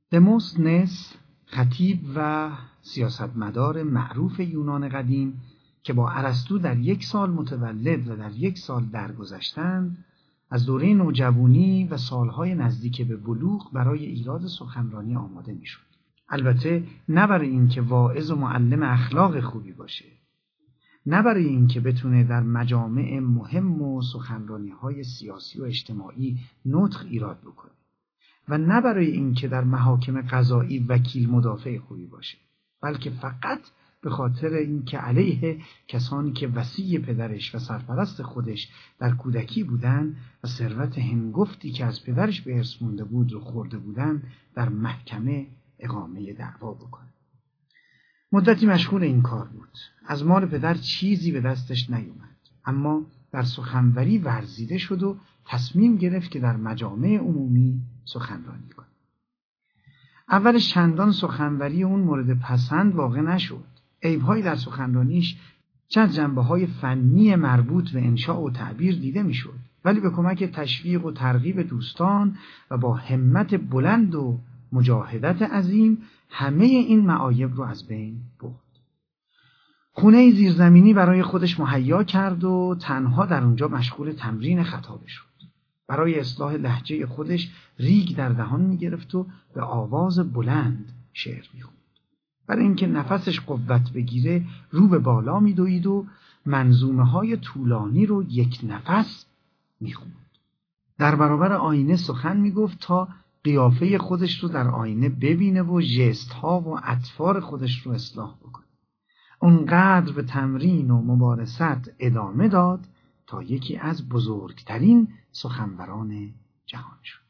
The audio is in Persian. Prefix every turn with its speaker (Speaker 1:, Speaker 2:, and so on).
Speaker 1: دموستنس، خطیب و سیاستمدار معروف یونان قدیم که با ارسطو در 1 سال متولد و در 1 سال درگذشتند، از دوره نوجوانی و سالهای نزدیک به بلوغ برای ایراد سخنرانی آماده میشد. البته نه برای اینکه واعظ و معلم اخلاق خوبی باشه، نه برای اینکه بتونه در مجامع مهم و سخنرانی‌های سیاسی و اجتماعی نطق ایراد بکنه، و نه برای اینکه در محاکم قضایی وکیل مدافع خوبی باشه، بلکه فقط به خاطر اینکه علیه کسانی که وصی پدرش و سرپرست خودش در کودکی بودن و ثروت هنگفتی که از پدرش به ارث مونده بود رو خورده بودن، در محکمه اقامه دعوا بکنه. مدتی مشغول این کار بود. از مال پدر چیزی به دستش نیومد، اما در سخنوری ورزیده شد و تصمیم گرفت که در مجامع عمومی سخنرانی کنه. اولش چندان سخنوری اون مورد پسند واقع نشد. عیب‌هایی در سخنرانیش چه از جنبه‌های فنی مربوط به انشاء و تعبیر دیده میشد، ولی به کمک تشویق و ترغیب دوستان و با همت بلند و مجاهدت عظیم همه این معایب رو از بین برد. خونه زیرزمینی برای خودش مهیا کرد و تنها در اونجا مشغول تمرین خطابه شد. برای اصلاح لهجه خودش ریگ در دهان می‌گرفت و به آواز بلند شعر می‌خوند. برای اینکه نفسش قوت بگیره رو به بالا می‌دوید و منظومه‌های طولانی رو یک نفس می‌خوند. در برابر آینه سخن می‌گفت تا قیافه خودش رو در آینه ببینه و ژست‌ها و اطوار خودش رو اصلاح بکنه. اونقدر به تمرین و ممارست ادامه داد تا یکی از بزرگترین سخنوران جهان شد.